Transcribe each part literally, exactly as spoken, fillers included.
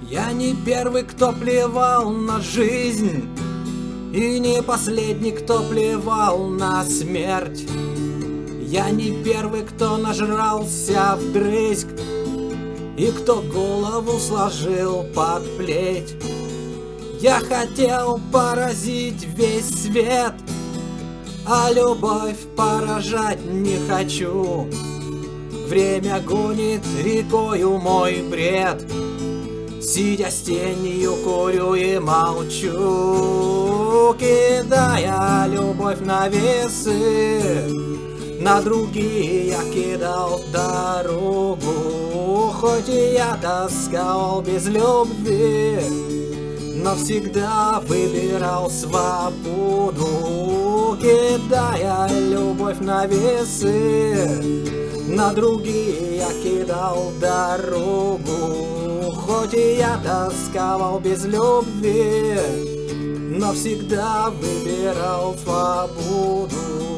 Я не первый, кто плевал на жизнь, и не последний, кто плевал на смерть. Я не первый, кто нажрался вдрызг, и кто голову сложил под плеть. Я хотел поразить весь свет, а любовь поражать не хочу. Время гонит рекою мой бред, сидя с тенью курю и молчу, кидая любовь на весы. На другие я кидал дорогу, хоть и я тосковал без любви, но всегда выбирал свободу, кидая любовь на весы. На другие я кидал дорогу, хоть и я тосковал без любви, но всегда выбирал свободу.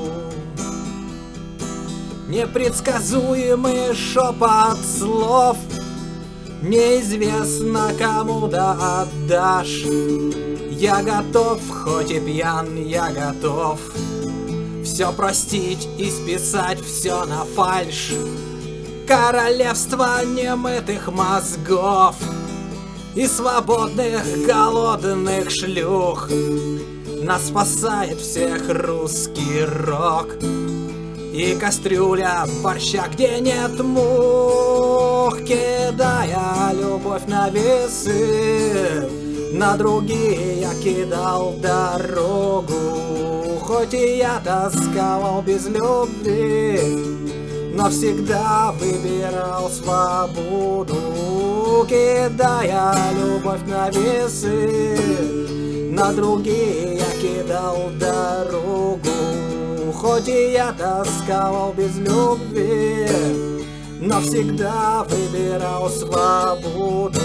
Непредсказуемый шепот слов, неизвестно кому да отдашь. Я готов, хоть и пьян, я готов все простить и списать все на фальшь. Королевство немытых мозгов и свободных голодных шлюх. Нас спасает всех русский рок и кастрюля борща, где нет мух, кидая любовь на весы. На другие я кидал дорогу, хоть и я тосковал без любви, но всегда выбирал свободу, кидая любовь на весы. На другие я кидал дорогу, хоть и я тосковал без любви, но всегда выбирал свободу.